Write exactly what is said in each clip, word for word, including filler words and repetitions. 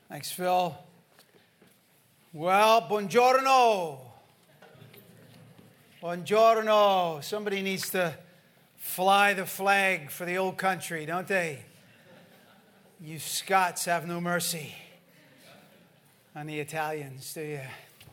Thanks, Phil. Well, buongiorno. Buongiorno. Somebody needs to fly the flag for the old country, don't they? You Scots have no mercy on the Italians, do you?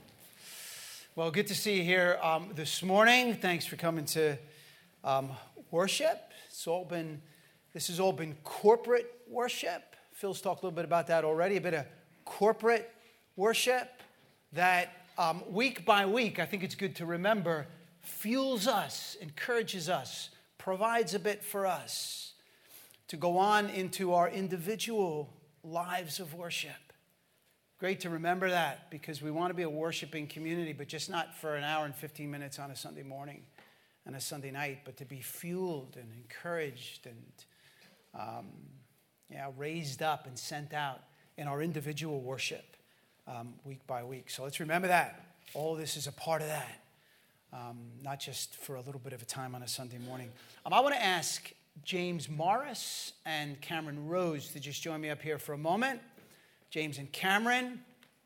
Well, good to see you here um, this morning. Thanks for coming to um, worship. It's all been, this has all been corporate worship. Phil's talked a little bit about that already, a bit of corporate worship that um, week by week, I think it's good to remember, fuels us, encourages us, provides a bit for us to go on into our individual lives of worship. Great to remember that because we want to be a worshiping community, but just not for an hour and fifteen minutes on a Sunday morning and a Sunday night, but to be fueled and encouraged and um, yeah, raised up and sent out in our individual worship um, week by week. So let's remember that. All this is a part of that, um, not just for a little bit of a time on a Sunday morning. Um, I want to ask James Morris and Cameron Rose to just join me up here for a moment. James and Cameron,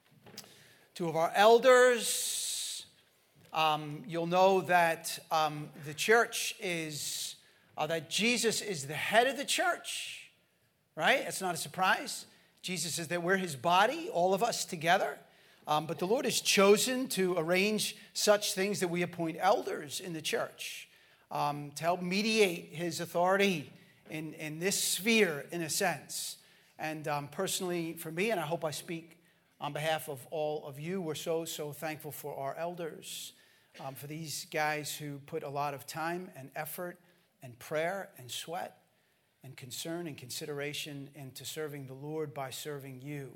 two of our elders. Um, you'll know that um, the church is, uh, that Jesus is the head of the church. Right? It's not a surprise. Jesus says that we're his body, all of us together. Um, but the Lord has chosen to arrange such things that we appoint elders in the church um, to help mediate his authority in, in this sphere, in a sense. And um, personally, for me, and I hope I speak on behalf of all of you, we're so, so thankful for our elders, um, for these guys who put a lot of time and effort and prayer and sweat and concern and consideration into serving the Lord by serving you.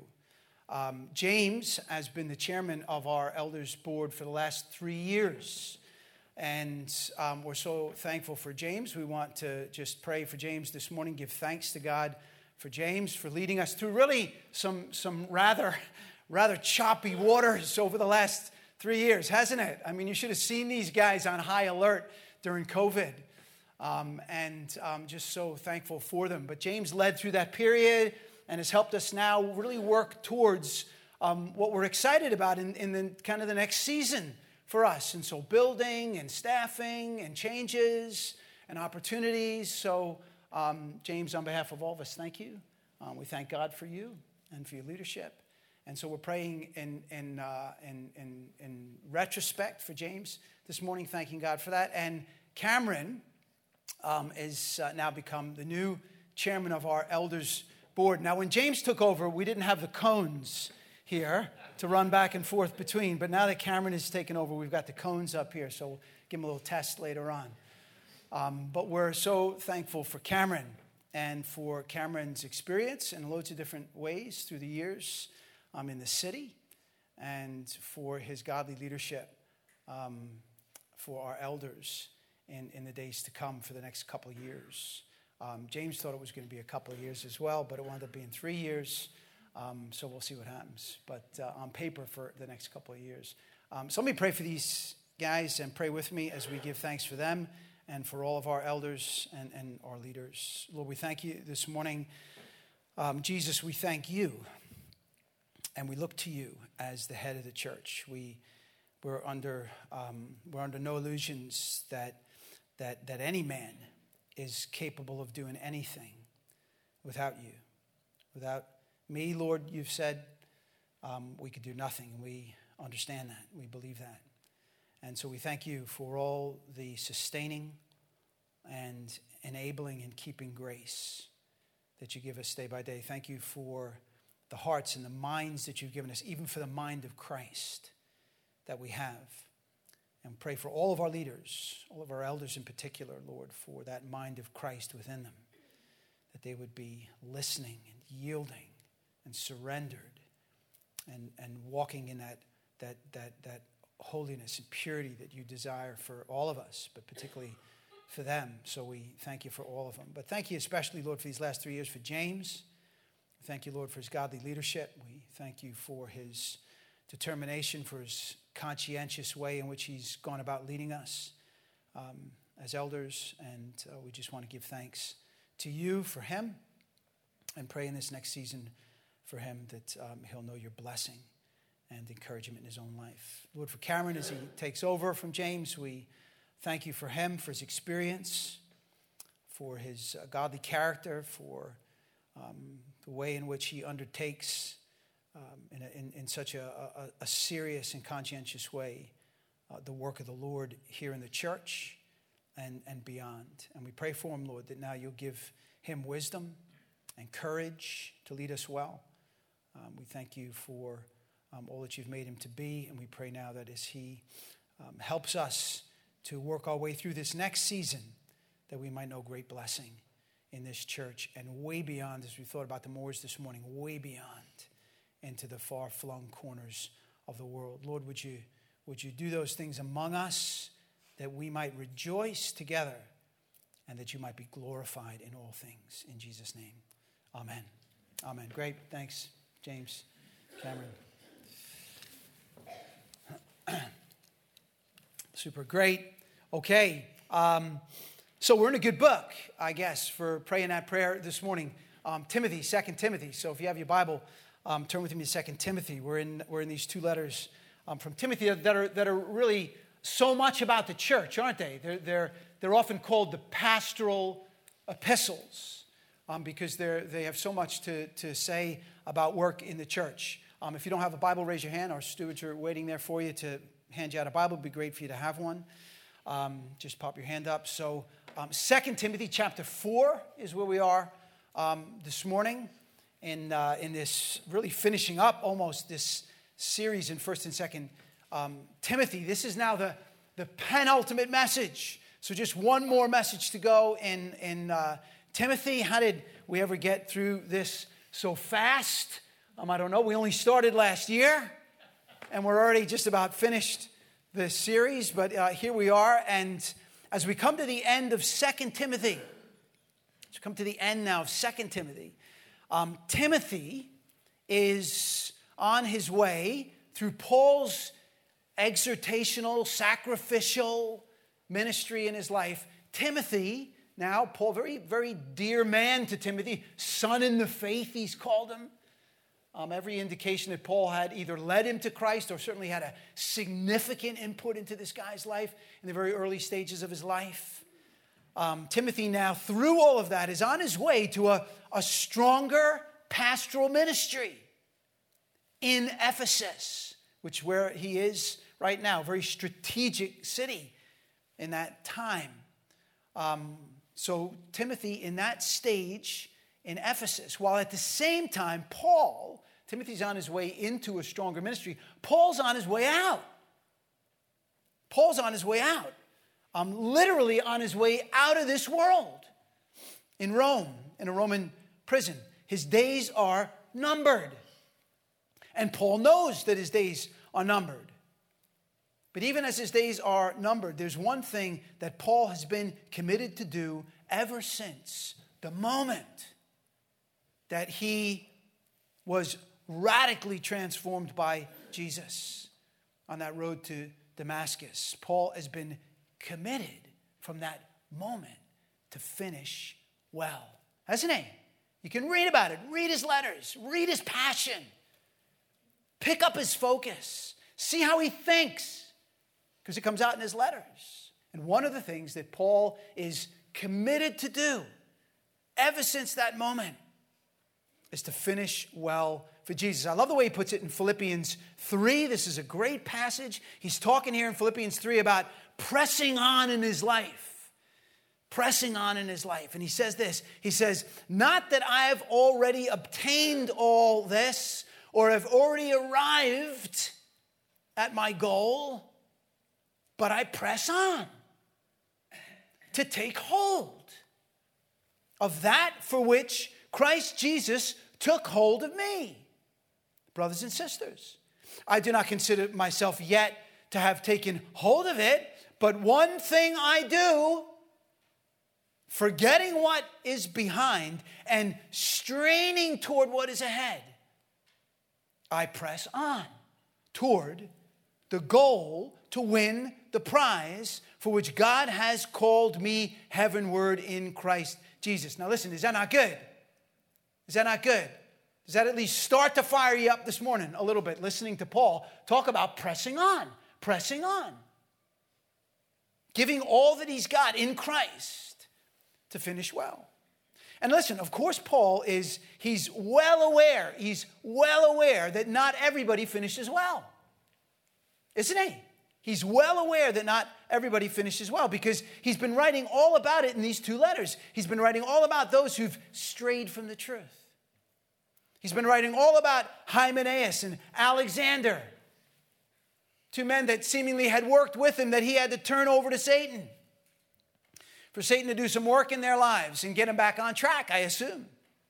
Um, James has been the chairman of our elders board for the last three years. And um, we're so thankful for James. We want to just pray for James this morning, give thanks to God for James, for leading us through really some, some rather, rather choppy waters over the last three years, hasn't it? I mean, you should have seen these guys on high alert during COVID. Um, and I'm just so thankful for them. But James led through that period and has helped us now really work towards um, what we're excited about in, in the kind of the next season for us. And so building and staffing and changes and opportunities. So um, James, on behalf of all of us, thank you. Um, we thank God for you and for your leadership. And so we're praying in, in, uh, in, in, in retrospect for James this morning, thanking God for that. And Cameron Um, is uh, now become the new chairman of our elders board. Now, when James took over, we didn't have the cones here to run back and forth between. But now that Cameron has taken over, we've got the cones up here. So we'll give him a little test later on. Um, but we're so thankful for Cameron and for Cameron's experience in loads of different ways through the years um, in the city, and for his godly leadership um, for our elders In, in the days to come for the next couple of years. Um, James thought it was going to be a couple of years as well, but it wound up being three years. Um, so we'll see what happens. But uh, on paper for the next couple of years. Um, so let me pray for these guys and pray with me as we give thanks for them and for all of our elders and, and our leaders. Lord, we thank you this morning. Um, Jesus, we thank you. And we look to you as the head of the church. We, we're under um, we're under no illusions that That, that any man is capable of doing anything without you. Without me, Lord, you've said um, we could do nothing. And we understand that. We believe that. And so we thank you for all the sustaining and enabling and keeping grace that you give us day by day. Thank you for the hearts and the minds that you've given us, even for the mind of Christ that we have. And pray for all of our leaders, all of our elders in particular, Lord, for that mind of Christ within them, that they would be listening and yielding and surrendered and, and walking in that, that, that, that holiness and purity that you desire for all of us, but particularly for them. So we thank you for all of them. But thank you especially, Lord, for these last three years for James. Thank you, Lord, for his godly leadership. We thank you for his determination, for his conscientious way in which he's gone about leading us um, as elders. And uh, we just want to give thanks to you for him and pray in this next season for him, that um, he'll know your blessing and encouragement in his own life. Lord, for Cameron as he takes over from James, we thank you for him, for his experience, for his uh, godly character, for um, the way in which he undertakes um, in, a, in, in such a, a, a serious and conscientious way uh, the work of the Lord here in the church and, and beyond. And we pray for him, Lord, that now you'll give him wisdom and courage to lead us well. Um, we thank you for um, all that you've made him to be, and we pray now that as he um, helps us to work our way through this next season, that we might know great blessing in this church and way beyond, as we thought about the Moors this morning, way beyond into the far-flung corners of the world. Lord, would you, would you do those things among us that we might rejoice together and that you might be glorified in all things. In Jesus' name, amen. Amen. Great. Thanks, James, Cameron. Super great. Okay. Um, so we're in a good book, I guess, for praying that prayer this morning. Um, Timothy, Second Timothy. So if you have your Bible, um, turn with me to Second Timothy. We're in we're in these two letters um, from Timothy that are that are really so much about the church, aren't they? They're they're they're often called the pastoral epistles um, because they they have so much to to say about work in the church. Um, if you don't have a Bible, raise your hand. Our stewards are waiting there for you to hand you out a Bible. It'd be great for you to have one. Um, just pop your hand up. So um, Second Timothy chapter four is where we are um, this morning in, uh, in this really finishing up almost this series in First and Second um, Timothy. This is now the, the penultimate message. So just one more message to go in, in uh, Timothy. How did we ever get through this so fast? Um, I don't know. We only started last year, and we're already just about finished the series. But uh, here we are, and as we come to the end of Second Timothy, as we come to the end now of Second Timothy, um, Timothy is on his way through Paul's exhortational, sacrificial ministry in his life. Timothy, now Paul, very, very dear man to Timothy, son in the faith, he's called him. Um, every indication that Paul had either led him to Christ or certainly had a significant input into this guy's life in the very early stages of his life. Um, Timothy now, through all of that, is on his way to a, a stronger pastoral ministry in Ephesus, which where he is right now, a very strategic city in that time. Um, so Timothy in that stage in Ephesus, while at the same time, Paul, Timothy's on his way into a stronger ministry. Paul's on his way out. Paul's on his way out. Um, literally on his way out of this world in Rome, in a Roman prison. His days are numbered. And Paul knows that his days are numbered. But even as his days are numbered, there's one thing that Paul has been committed to do ever since the moment that he was radically transformed by Jesus on that road to Damascus. Paul has been committed from that moment to finish well, hasn't he? You can read about it. Read his letters. Read his passion. Pick up his focus. See how he thinks, because it comes out in his letters. And one of the things that Paul is committed to do ever since that moment is to finish well for Jesus. I love the way he puts it in Philippians three. This is a great passage. He's talking here in Philippians three about pressing on in his life. Pressing on in his life. And he says this. He says, not that I have already obtained all this or have already arrived at my goal, but I press on to take hold of that for which Christ Jesus took hold of me. Brothers and sisters, I do not consider myself yet to have taken hold of it, but one thing I do, forgetting what is behind and straining toward what is ahead, I press on toward the goal to win the prize for which God has called me heavenward in Christ Jesus. Now listen, is that not good? Is that not good? Does that at least start to fire you up this morning a little bit, listening to Paul talk about pressing on, pressing on. Giving all that he's got in Christ to finish well. And listen, of course, Paul is, he's well aware, he's well aware that not everybody finishes well. Isn't he? He's well aware that not everybody finishes well because he's been writing all about it in these two letters. He's been writing all about those who've strayed from the truth. He's been writing all about Hymenaeus and Alexander, two men that seemingly had worked with him that he had to turn over to Satan. For Satan to do some work in their lives and get them back on track, I assume.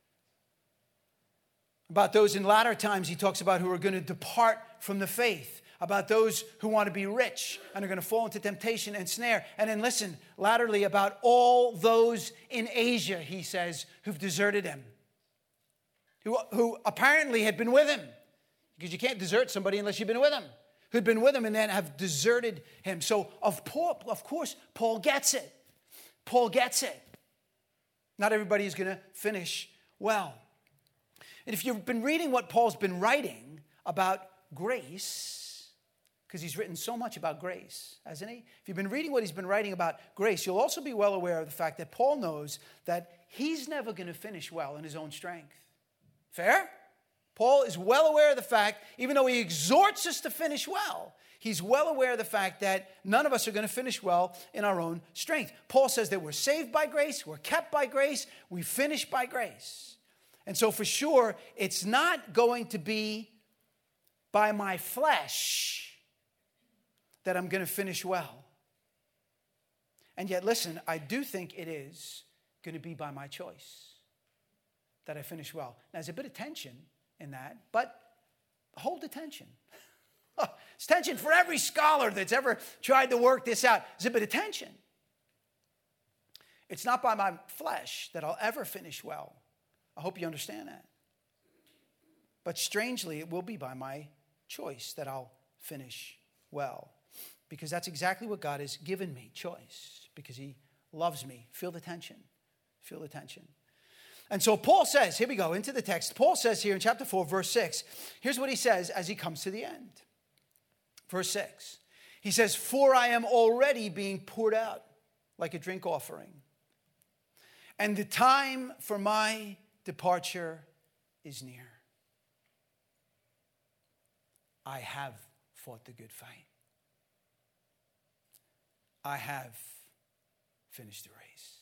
About those in latter times, he talks about who are going to depart from the faith. About those who want to be rich and are going to fall into temptation and snare. And then listen, latterly, about all those in Asia, he says, who've deserted him. Who, who apparently had been with him. Because you can't desert somebody unless you've been with him. Who'd been with him and then have deserted him. So, of, Paul, of course, Paul gets it. Paul gets it. Not everybody is going to finish well. And if you've been reading what Paul's been writing about grace, because he's written so much about grace, hasn't he? If you've been reading what he's been writing about grace, you'll also be well aware of the fact that Paul knows that he's never going to finish well in his own strength. Fair? Paul is well aware of the fact, even though he exhorts us to finish well, he's well aware of the fact that none of us are going to finish well in our own strength. Paul says that we're saved by grace, we're kept by grace, we finish by grace. And so for sure, it's not going to be by my flesh that I'm going to finish well. And yet, listen, I do think it is going to be by my choice that I finish well. Now, there's a bit of tension in that, but hold the tension. It's tension for every scholar that's ever tried to work this out. There's a bit of tension. It's not by my flesh that I'll ever finish well. I hope you understand that. But strangely, it will be by my choice that I'll finish well. Because that's exactly what God has given me, choice. Because he loves me. Feel the tension. Feel the tension. And so Paul says, here we go, into the text. Paul says here in chapter four, verse six, here's what he says as he comes to the end. Verse six, he says, for I am already being poured out like a drink offering, and the time for my departure is near. I have fought the good fight. I have finished the race.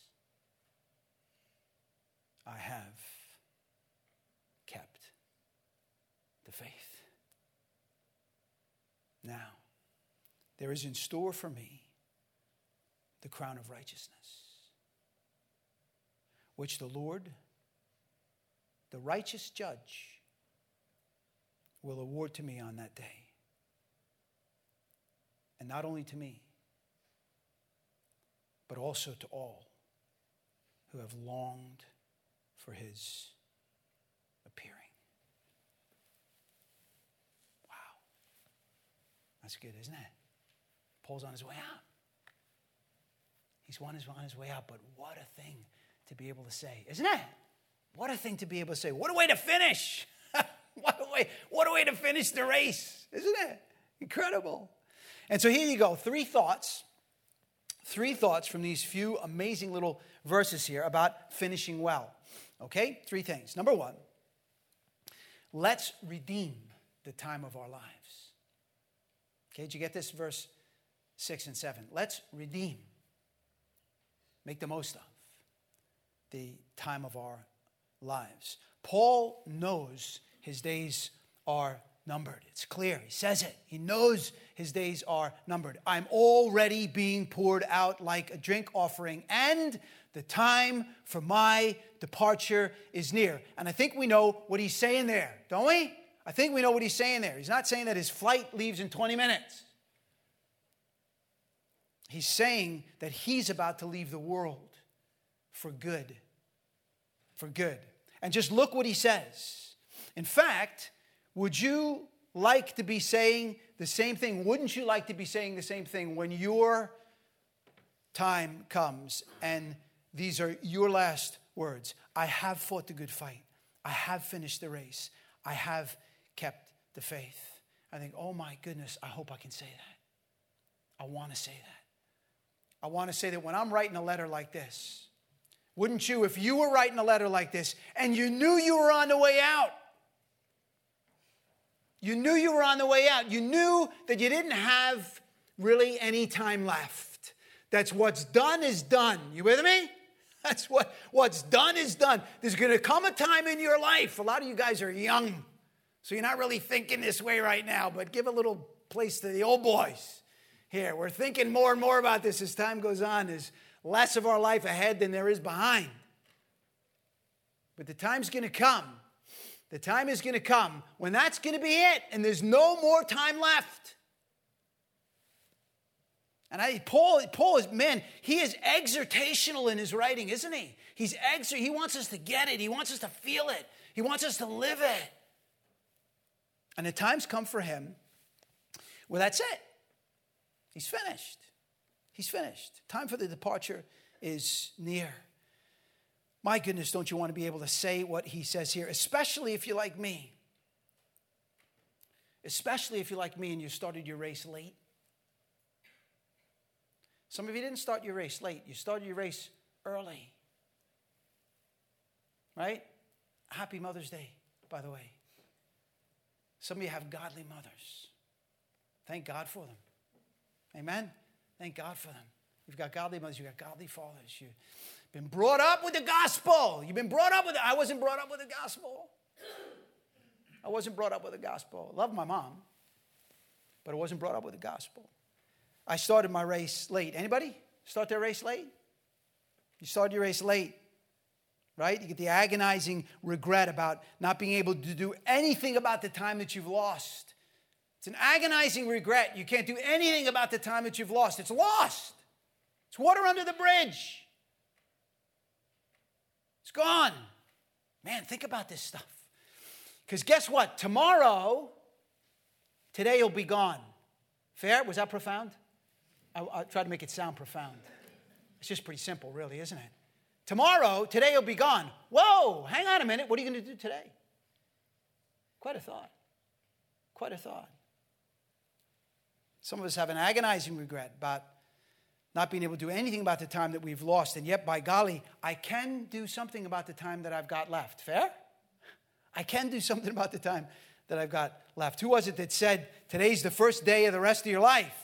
I have kept the faith. Now, there is in store for me the crown of righteousness, which the Lord, the righteous judge, will award to me on that day. And not only to me, but also to all who have longed for his appearing. Wow. That's good, isn't it? Paul's on his way out. He's on his, on his way out, but what a thing to be able to say, isn't it? What a thing to be able to say. What a way to finish. what, a way, what a way to finish the race, isn't it? Incredible. And so here you go, three thoughts. Three thoughts from these few amazing little verses here about finishing well. Okay, three things. Number one, let's redeem the time of our lives. Okay, did you get this? Verse six and seven. Let's redeem, make the most of the time of our lives. Paul knows his days are numbered. It's clear. He says it. He knows his days are numbered. I'm already being poured out like a drink offering, and the time for my departure is near. And I think we know what he's saying there, don't we? I think we know what he's saying there. He's not saying that his flight leaves in twenty minutes. He's saying that he's about to leave the world for good. For good. And just look what he says. In fact, would you like to be saying the same thing? Wouldn't you like to be saying the same thing when your time comes and these are your last words? I have fought the good fight. I have finished the race. I have kept the faith. I think, oh my goodness, I hope I can say that. I want to say that. I want to say that when I'm writing a letter like this, wouldn't you, if you were writing a letter like this and you knew you were on the way out, you knew you were on the way out, you knew that you didn't have really any time left. That's what's done is done. You with me? That's what, what's done is done. There's going to come a time in your life. A lot of you guys are young, so you're not really thinking this way right now, but give a little place to the old boys here. We're thinking more and more about this as time goes on. There's less of our life ahead than there is behind. But the time's going to come. The time is going to come when that's going to be it, and there's no more time left. And I, Paul, Paul is, man, he is exhortational in his writing, isn't he? He's exhort, he wants us to get it. He wants us to feel it. He wants us to live it. And the time's come for him where that's it. He's finished. He's finished. Time for the departure is near. My goodness, don't you want to be able to say what he says here, especially if you're like me. Especially if you're like me and you started your race late. Some of you didn't start your race late. You started your race early. Right? Happy Mother's Day, by the way. Some of you have godly mothers. Thank God for them. Amen? Thank God for them. You've got godly mothers. You've got godly fathers. You've been brought up with the gospel. You've been brought up with it. I wasn't brought up with the gospel. I wasn't brought up with the gospel. I love my mom, but I wasn't brought up with the gospel. I started my race late. Anybody start their race late? You started your race late, right? You get the agonizing regret about not being able to do anything about the time that you've lost. It's an agonizing regret. You can't do anything about the time that you've lost. It's lost. It's water under the bridge. It's gone. Man, think about this stuff. Because guess what? Tomorrow, today will be gone. Fair? Was that profound? I, I tried to make it sound profound. It's just pretty simple, really, isn't it? Tomorrow, today will be gone. Whoa, hang on a minute. What are you going to do today? Quite a thought. Quite a thought. Some of us have an agonizing regret about not being able to do anything about the time that we've lost. And yet, by golly, I can do something about the time that I've got left. Fair? I can do something about the time that I've got left. Who was it that said, today's the first day of the rest of your life?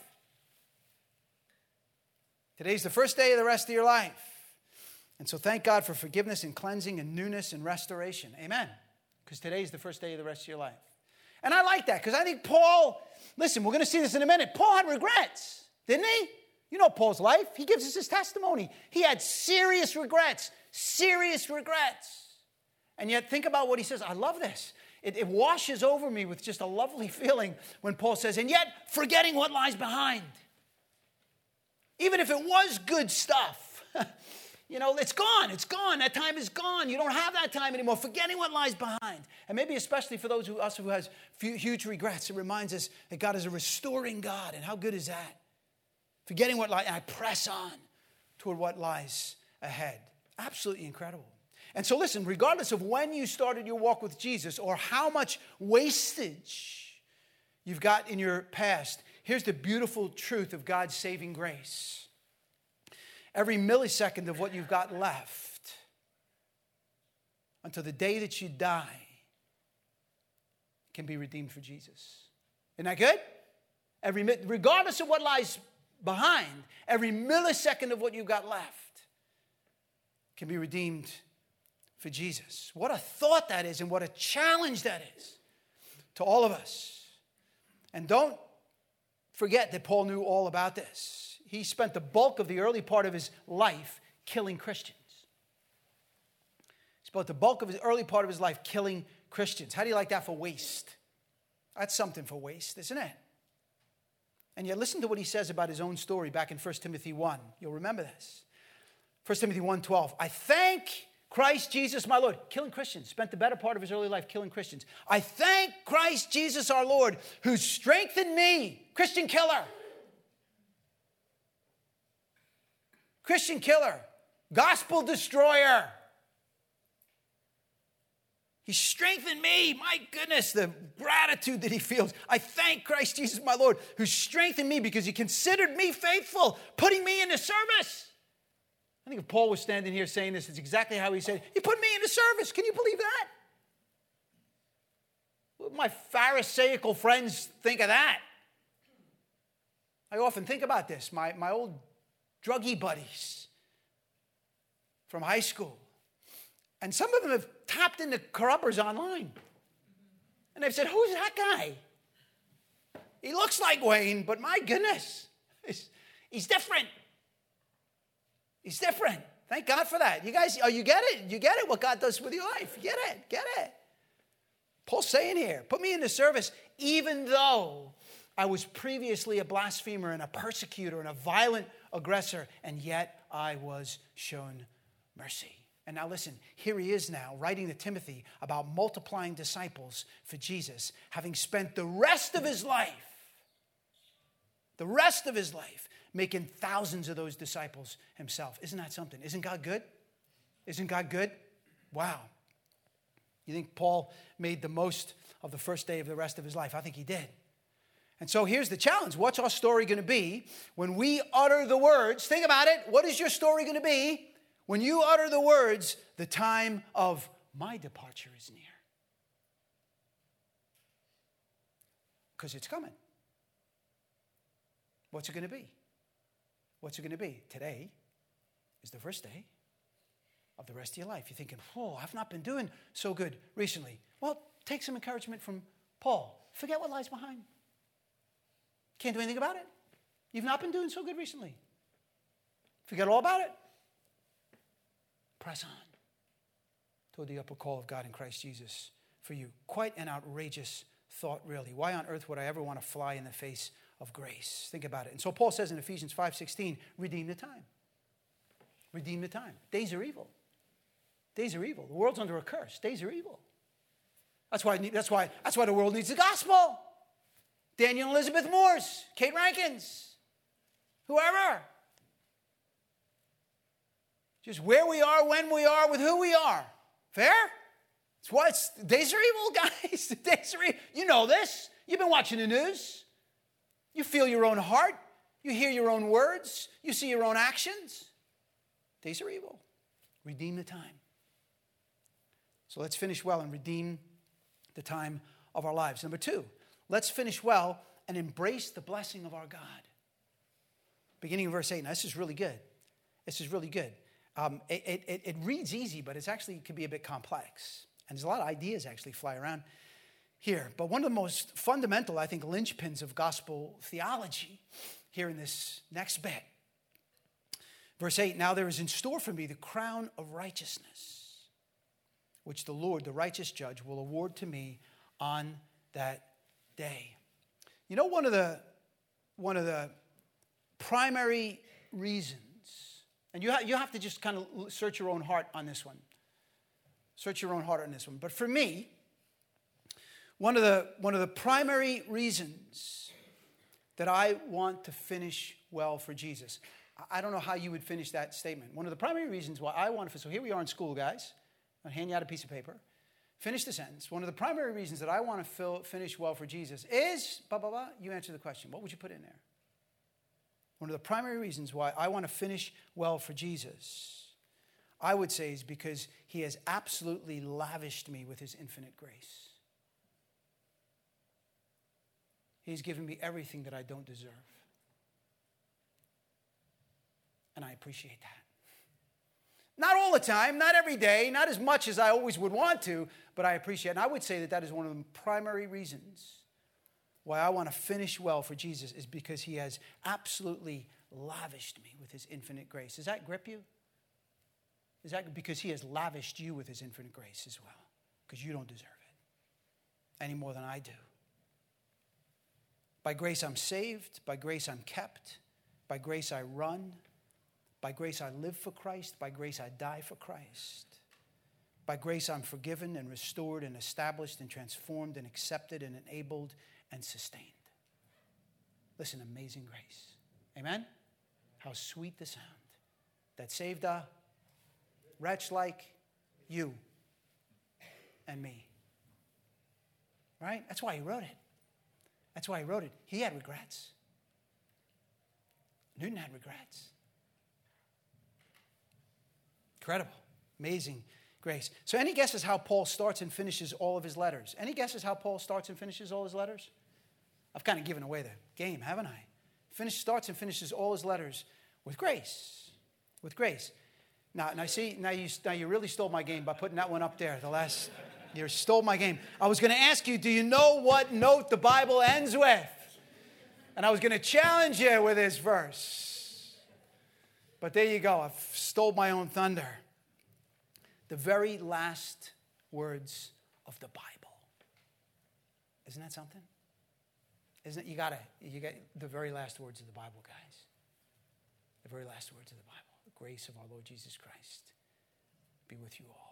Today's the first day of the rest of your life. And so thank God for forgiveness and cleansing and newness and restoration. Amen. Because today's the first day of the rest of your life. And I like that because I think Paul, listen, we're going to see this in a minute. Paul had regrets, didn't he? You know Paul's life. He gives us his testimony. He had serious regrets, serious regrets. And yet think about what he says. I love this. It, it washes over me with just a lovely feeling when Paul says, and yet forgetting what lies behind. Even if it was good stuff, you know, it's gone. It's gone. That time is gone. You don't have that time anymore. Forgetting what lies behind. And maybe especially for those of us who has few, huge regrets, it reminds us that God is a restoring God. And how good is that? Forgetting what lies, and I press on toward what lies ahead. Absolutely incredible. And so listen, regardless of when you started your walk with Jesus or how much wastage you've got in your past, here's the beautiful truth of God's saving grace. Every millisecond of what you've got left until the day that you die can be redeemed for Jesus. Isn't that good? Every, regardless of what lies behind, every millisecond of what you've got left can be redeemed for Jesus. What a thought that is and what a challenge that is to all of us. And don't forget that Paul knew all about this. He spent the bulk of the early part of his life killing Christians. He spent the bulk of his early part of his life killing Christians. How do you like that for waste? That's something for waste, isn't it? And yet listen to what he says about his own story back in First Timothy one. You'll remember this. First Timothy one twelve. I thank Christ Jesus, my Lord, killing Christians, spent the better part of his early life killing Christians. I thank Christ Jesus, our Lord, who strengthened me, Christian killer. Christian killer, gospel destroyer. He strengthened me. My goodness, the gratitude that he feels. I thank Christ Jesus, my Lord, who strengthened me because he considered me faithful, putting me into service. I think if Paul was standing here saying this, it's exactly how he said, he put me into service. Can you believe that? What would my Pharisaical friends think of that? I often think about this. My, my old druggie buddies from high school. And some of them have tapped into corrupters online. And they've said, who's that guy? He looks like Wayne, but my goodness, he's, he's different. He's different. Thank God for that. You guys, oh, you get it? You get it, what God does with your life. You get it, get it. Paul's saying here, put me into service, even though I was previously a blasphemer and a persecutor and a violent aggressor, and yet I was shown mercy. And now listen, here he is now writing to Timothy about multiplying disciples for Jesus, having spent the rest of his life, the rest of his life, making thousands of those disciples himself. Isn't that something? Isn't God good? Isn't God good? Wow. You think Paul made the most of the first day of the rest of his life? I think he did. And so here's the challenge. What's our story going to be when we utter the words? Think about it. What is your story going to be when you utter the words, the time of my departure is near? Because it's coming. What's it going to be? What's it going to be? Today is the first day of the rest of your life. You're thinking, oh, I've not been doing so good recently. Well, take some encouragement from Paul. Forget what lies behind. Can't do anything about it. You've not been doing so good recently. Forget all about it. Press on toward the upper call of God in Christ Jesus for you. Quite an outrageous thought, really. Why on earth would I ever want to fly in the face of grace? Think about it. And so Paul says in Ephesians five sixteen, redeem the time. Redeem the time. Days are evil. Days are evil. The world's under a curse. Days are evil. That's why, that's why, that's why the world needs the gospel. Daniel and Elizabeth Moores, Kate Rankins, whoever. Just where we are, when we are, with who we are. Fair? It's why it's, days are evil, guys. The days are evil. You know this. You've been watching the news. You feel your own heart. You hear your own words. You see your own actions. Days are evil. Redeem the time. So let's finish well and redeem the time of our lives. Number two, let's finish well and embrace the blessing of our God. Beginning in verse eight. Now, this is really good. This is really good. Um, it, it, it reads easy, but it's actually it can be a bit complex. And there's a lot of ideas actually fly around here. But one of the most fundamental, I think, linchpins of gospel theology here in this next bit. Verse eight, now there is in store for me the crown of righteousness, which the Lord, the righteous judge, will award to me on that day. You know, one of the, one of the primary reasons, and you, ha- you have to just kind of search your own heart on this one. Search your own heart on this one. But for me, one of the, one of the primary reasons that I want to finish well for Jesus, I don't know how you would finish that statement. One of the primary reasons why I want to, so here we are in school, guys. I'll hand you out a piece of paper. Finish the sentence. One of the primary reasons that I want to fill, finish well for Jesus is, blah, blah, blah. You answer the question. What would you put in there? One of the primary reasons why I want to finish well for Jesus, I would say, is because he has absolutely lavished me with his infinite grace. He's given me everything that I don't deserve. And I appreciate that. Not all the time, not every day, not as much as I always would want to, but I appreciate it. And I would say that that is one of the primary reasons why I want to finish well for Jesus, is because he has absolutely lavished me with his infinite grace. Does that grip you? Is that because he has lavished you with his infinite grace as well? Because you don't deserve it any more than I do. By grace I'm saved. By grace I'm kept. By grace I run. By grace I live for Christ. By grace I die for Christ. By grace I'm forgiven and restored and established and transformed and accepted and enabled and sustained. Listen, amazing grace. Amen? How sweet the sound that saved a wretch like you and me. Right? That's why he wrote it. That's why he wrote it. He had regrets. Newton had regrets. Incredible. Amazing grace. So any guesses how Paul starts and finishes all of his letters? Any guesses how Paul starts and finishes all his letters? I've kind of given away the game, haven't I? Finish, starts and finishes all his letters with grace. With grace. Now, now see, now you, now you really stole my game by putting that one up there. The last, you stole my game. I was going to ask you, do you know what note the Bible ends with? And I was going to challenge you with this verse. But there you go. I've stole my own thunder. The very last words of the Bible. Isn't that something? Isn't it? You got to, you got the very last words of the Bible, guys. The very last words of the Bible. The grace of our Lord Jesus Christ be with you all.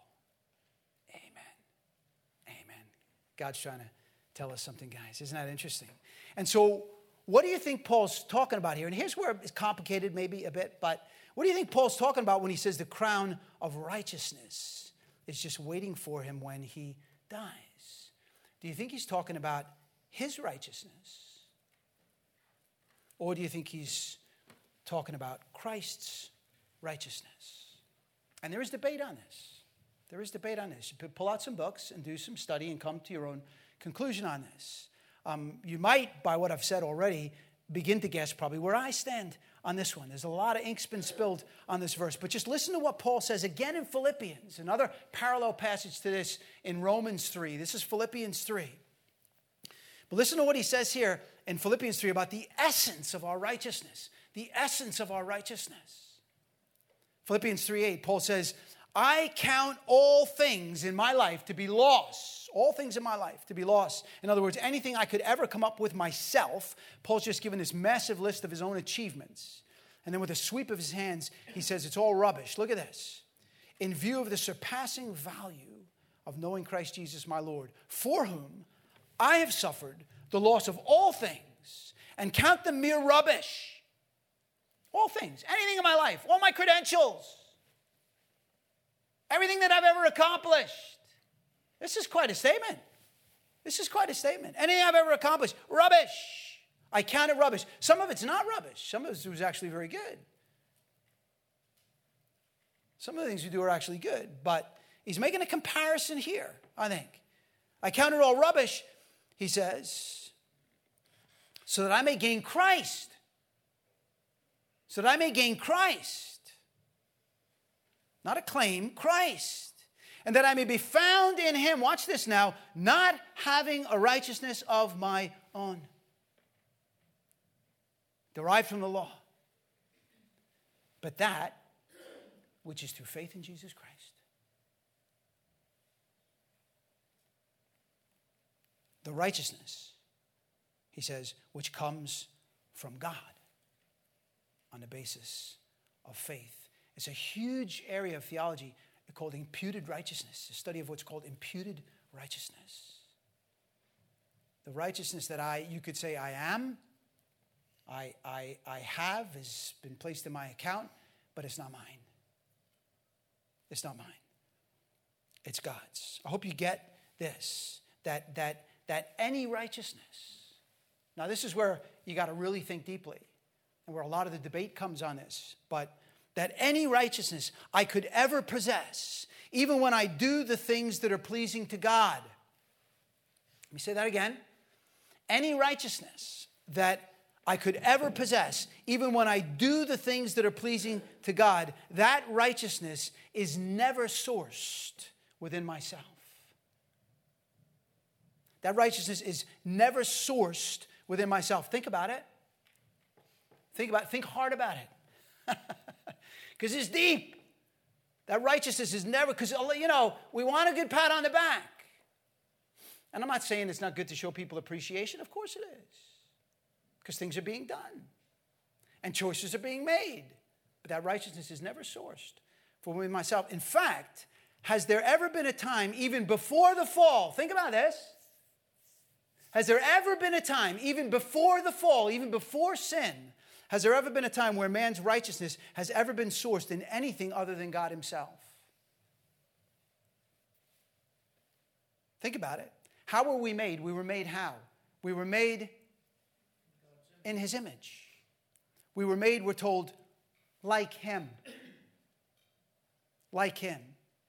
Amen. Amen. God's trying to tell us something, guys. Isn't that interesting? And so, what do you think Paul's talking about here? And here's where it's complicated maybe a bit, but what do you think Paul's talking about when he says the crown of righteousness is just waiting for him when he dies? Do you think he's talking about his righteousness? Or do you think he's talking about Christ's righteousness? And there is debate on this. There is debate on this. You pull out some books and do some study and come to your own conclusion on this. Um, you might, by what I've said already, begin to guess probably where I stand on this one. There's a lot of ink's been spilled on this verse. But just listen to what Paul says again in Philippians, another parallel passage to this in Romans three. This is Philippians three. But listen to what he says here in Philippians three about the essence of our righteousness. The essence of our righteousness. Philippians three eight, Paul says, I count all things in my life to be lost. All things in my life to be lost. In other words, anything I could ever come up with myself. Paul's just given this massive list of his own achievements. And then with a sweep of his hands, he says it's all rubbish. Look at this. In view of the surpassing value of knowing Christ Jesus my Lord, for whom I have suffered the loss of all things and count them mere rubbish. All things, anything in my life, all my credentials, everything that I've ever accomplished. This is quite a statement. This is quite a statement. Anything I've ever accomplished, rubbish. I count it rubbish. Some of it's not rubbish. Some of it was actually very good. Some of the things we do are actually good. But he's making a comparison here, I think. I count it all rubbish, he says, so that I may gain Christ. So that I may gain Christ. Not a claim, Christ. And that I may be found in him, watch this now, not having a righteousness of my own, derived from the law, but that which is through faith in Jesus Christ. The righteousness, he says, which comes from God on the basis of faith. It's a huge area of theology called imputed righteousness, the study of what's called imputed righteousness. The righteousness that I, you could say I am, I, I, I have, has been placed in my account, but it's not mine. It's not mine. It's God's. I hope you get this, that, that, that any righteousness, now this is where you got to really think deeply, and where a lot of the debate comes on this, but that any righteousness I could ever possess, even when I do the things that are pleasing to God. Let me say that again. Any righteousness that I could ever possess, even when I do the things that are pleasing to God, that righteousness is never sourced within myself. That righteousness is never sourced within myself. Think about it. Think about it. Think hard about it. Because it's deep. That righteousness is never, because, you know, we want a good pat on the back. And I'm not saying it's not good to show people appreciation. Of course it is. Because things are being done. And choices are being made. But that righteousness is never sourced for me myself. In fact, has there ever been a time, even before the fall, think about this. Has there ever been a time, even before the fall, even before sin, has there ever been a time where man's righteousness has ever been sourced in anything other than God himself? Think about it. How were we made? We were made how? We were made in his image. We were made, we're told, like him. Like him.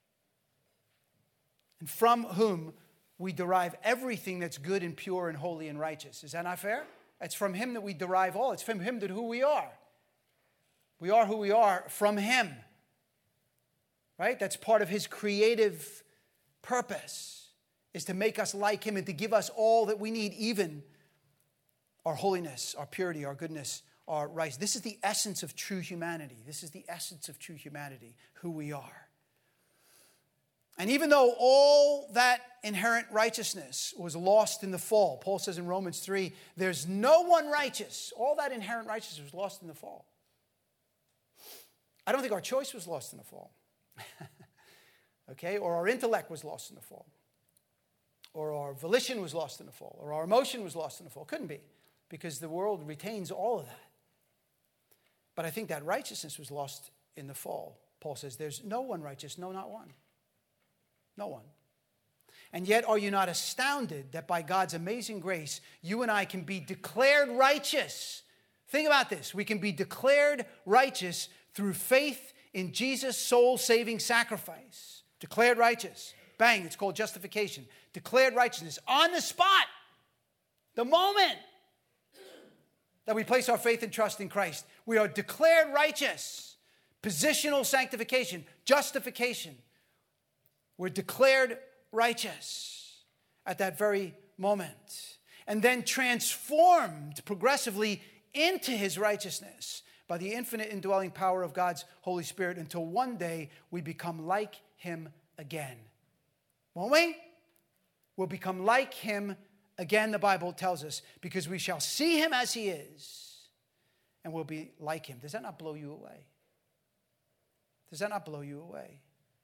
And from whom we derive everything that's good and pure and holy and righteous. Is that not fair? It's from him that we derive all. It's from him that who we are. We are who we are from him. Right? That's part of his creative purpose, is to make us like him and to give us all that we need, even our holiness, our purity, our goodness, our righteousness. This is the essence of true humanity. This is the essence of true humanity, who we are. And even though all that inherent righteousness was lost in the fall, Paul says in Romans three, there's no one righteous. All that inherent righteousness was lost in the fall. I don't think our choice was lost in the fall. Okay? Or our intellect was lost in the fall. Or our volition was lost in the fall. Or our emotion was lost in the fall. Couldn't be, because the world retains all of that. But I think that righteousness was lost in the fall. Paul says there's no one righteous, no, not one. No one. And yet, are you not astounded that by God's amazing grace, you and I can be declared righteous? Think about this. We can be declared righteous through faith in Jesus' soul-saving sacrifice. Declared righteous. Bang, it's called justification. Declared righteousness on the spot. The moment that we place our faith and trust in Christ, we are declared righteous. Positional sanctification, justification. We're declared righteous at that very moment. And then transformed progressively into his righteousness by the infinite indwelling power of God's Holy Spirit, until one day we become like him again. Won't we? We'll become like him again, the Bible tells us, because we shall see him as he is, and we'll be like him. Does that not blow you away? Does that not blow you away?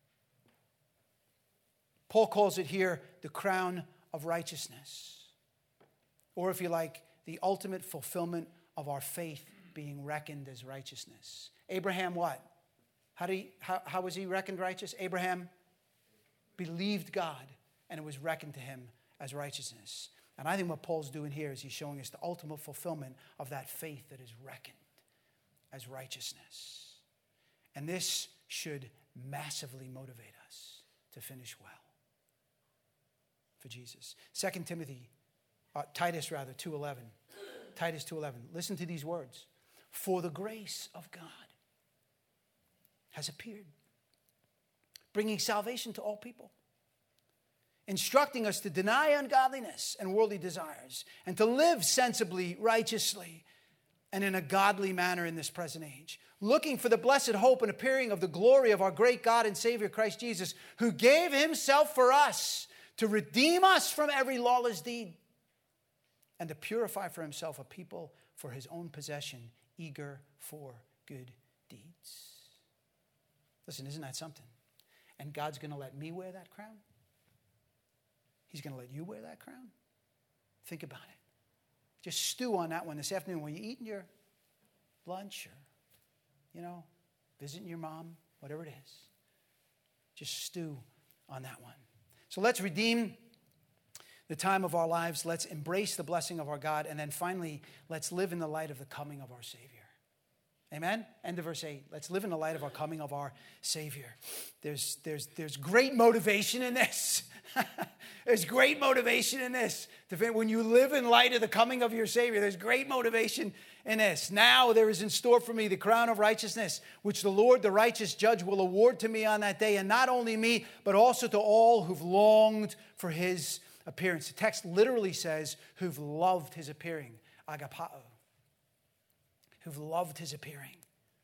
Paul calls it here the crown of righteousness. Or if you like, the ultimate fulfillment of our faith being reckoned as righteousness. Abraham what? How, did he, how, how was he reckoned righteous? Abraham believed God, and it was reckoned to him as righteousness. And I think what Paul's doing here is he's showing us the ultimate fulfillment of that faith that is reckoned as righteousness. And this should massively motivate us to finish well for Jesus. Second Timothy, uh, Titus rather, two eleven. Titus two eleven. Listen to these words. For the grace of God has appeared, bringing salvation to all people, instructing us to deny ungodliness and worldly desires, and to live sensibly, righteously, and in a godly manner in this present age, looking for the blessed hope and appearing of the glory of our great God and Savior Christ Jesus, who gave himself for us to redeem us from every lawless deed, and to purify for himself a people for his own possession, eager for good deeds. Listen, isn't that something? And God's going to let me wear that crown? He's going to let you wear that crown? Think about it. Just stew on that one this afternoon when you're eating your lunch or, you know, visiting your mom, whatever it is. Just stew on that one. So let's redeem the time of our lives. Let's embrace the blessing of our God. And then finally, let's live in the light of the coming of our Savior. Amen? End of verse eight. Let's live in the light of our coming of our Savior. There's, there's, there's great motivation in this. There's great motivation in this. When you live in light of the coming of your Savior, there's great motivation in this. Now there is in store for me the crown of righteousness, which the Lord, the righteous judge, will award to me on that day. And not only me, but also to all who've longed for his appearance. The text literally says, who've loved his appearing. Agapao. Who've loved his appearing.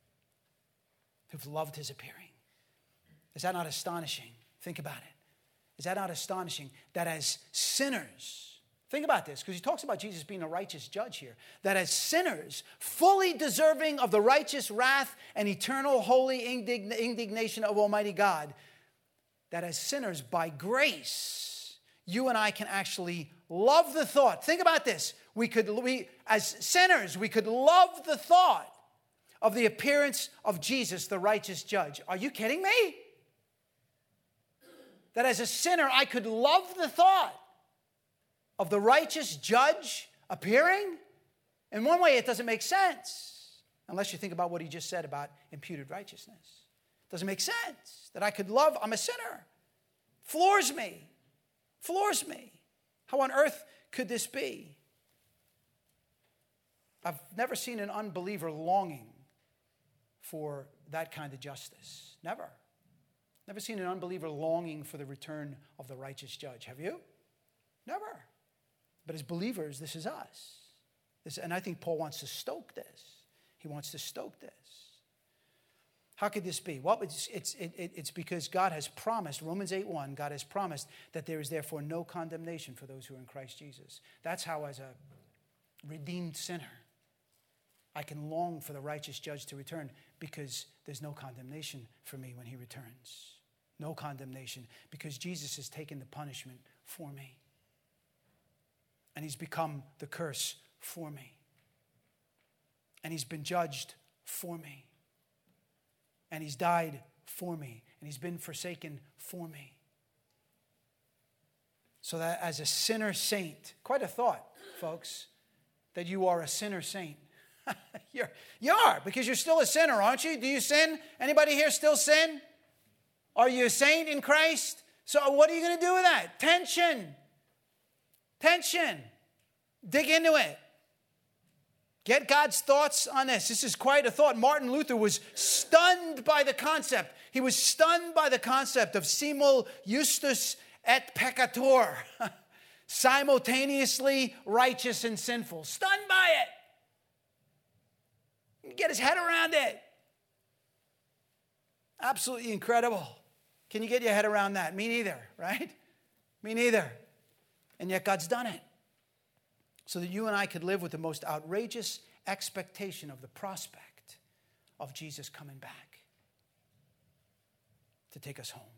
Who've loved his appearing. Is that not astonishing? Think about it. Is that not astonishing that as sinners, think about this, because he talks about Jesus being a righteous judge here, that as sinners, fully deserving of the righteous wrath and eternal holy indign- indignation of Almighty God, that as sinners, by grace, you and I can actually love the thought. Think about this. We could, we, as sinners, we could love the thought of the appearance of Jesus, the righteous judge. Are you kidding me? that as a sinner I could love the thought of the righteous judge appearing? In one way, it doesn't make sense, unless you think about what he just said about imputed righteousness. It doesn't make sense that I could love, I'm a sinner. Floors me. Floors me. How on earth could this be? I've never seen an unbeliever longing for that kind of justice. Never. Never seen an unbeliever longing for the return of the righteous judge. Have you? Never. But as believers, this is us. This, and I think Paul wants to stoke this. He wants to stoke this. How could this be? Well, it's, it's, it, it's because God has promised, Romans eight one, God has promised that there is therefore no condemnation for those who are in Christ Jesus. That's how, as a redeemed sinner, I can long for the righteous judge to return, because there's no condemnation for me when he returns. No condemnation, because Jesus has taken the punishment for me. And he's become the curse for me. And he's been judged for me. And he's died for me. And he's been forsaken for me. So that as a sinner saint, quite a thought, folks, that you are a sinner saint. you're, you are, because you're still a sinner, aren't you? Do you sin? Anybody here still sin? Are you a saint in Christ? So what are you going to do with that? Tension. Tension. Dig into it. Get God's thoughts on this. This is quite a thought. Martin Luther was stunned by the concept. He was stunned by the concept of simul justus et peccator. Simultaneously righteous and sinful. Stunned by it. Get his head around it. Absolutely incredible. Can you get your head around that? Me neither, right? Me neither. And yet God's done it. So that you and I could live with the most outrageous expectation of the prospect of Jesus coming back to take us home.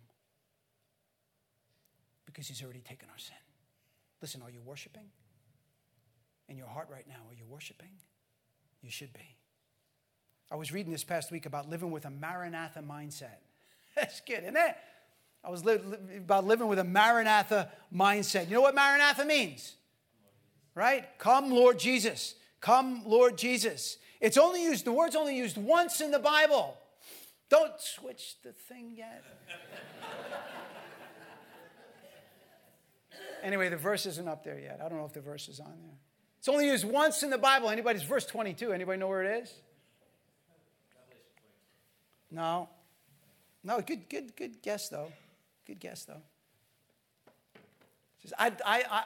Because he's already taken our sin. Listen, are you worshiping? In your heart right now, are you worshiping? You should be. I was reading this past week about living with a Maranatha mindset. That's good, isn't it? I was li- li- about living with a Maranatha mindset. You know what Maranatha means? Right? Come, Lord Jesus. Come, Lord Jesus. It's only used, the word's only used once in the Bible. Don't switch the thing yet. Anyway, the verse isn't up there yet. I don't know if the verse is on there. It's only used once in the Bible. Anybody's verse twenty-two. Anybody know where it is? No. No, good, good, good guess though. Good guess though. I, I, I,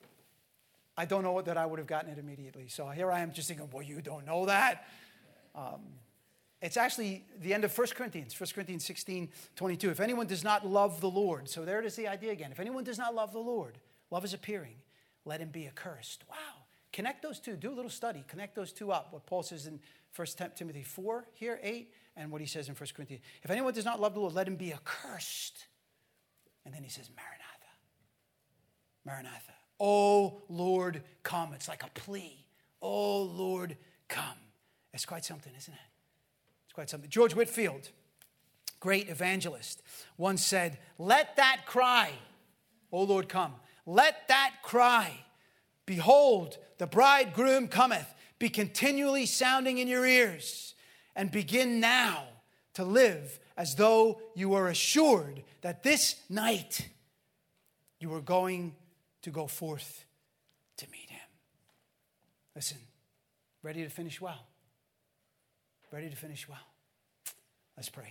I don't know that I would have gotten it immediately. So here I am just thinking, well, you don't know that? Um, it's actually the end of First Corinthians, First Corinthians sixteen, twenty-two. If anyone does not love the Lord, so there it is the idea again. If anyone does not love the Lord, love is appearing, let him be accursed. Wow. Connect those two. Do a little study. Connect those two up. What Paul says in First Timothy four here, eight, and what he says in First Corinthians. If anyone does not love the Lord, let him be accursed. And then he says, Maranatha. Maranatha. Oh, Lord, come. It's like a plea. Oh, Lord, come. It's quite something, isn't it? It's quite something. George Whitefield, great evangelist, once said, let that cry, oh, Lord, come. Let that cry, behold, the bridegroom cometh, be continually sounding in your ears, and begin now to live as though you were assured that this night you were going to go forth to meet him. Listen, ready to finish well. Ready to finish well. Let's pray.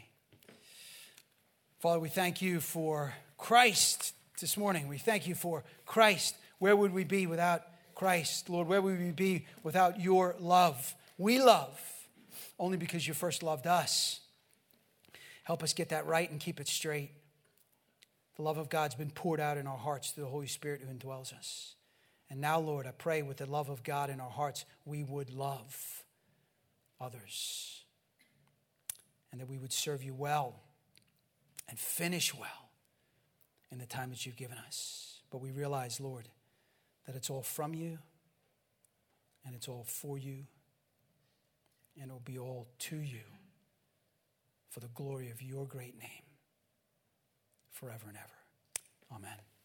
Father, we thank you for Christ this morning. We thank you for Christ. Where would we be without Christ? Lord, where would we be without your love? We love only because you first loved us. Help us get that right and keep it straight. The love of God's been poured out in our hearts through the Holy Spirit who indwells us. And now, Lord, I pray with the love of God in our hearts, we would love others. And that we would serve you well and finish well in the time that you've given us. But we realize, Lord, that it's all from you and it's all for you and it will be all to you for the glory of your great name forever and ever. Amen.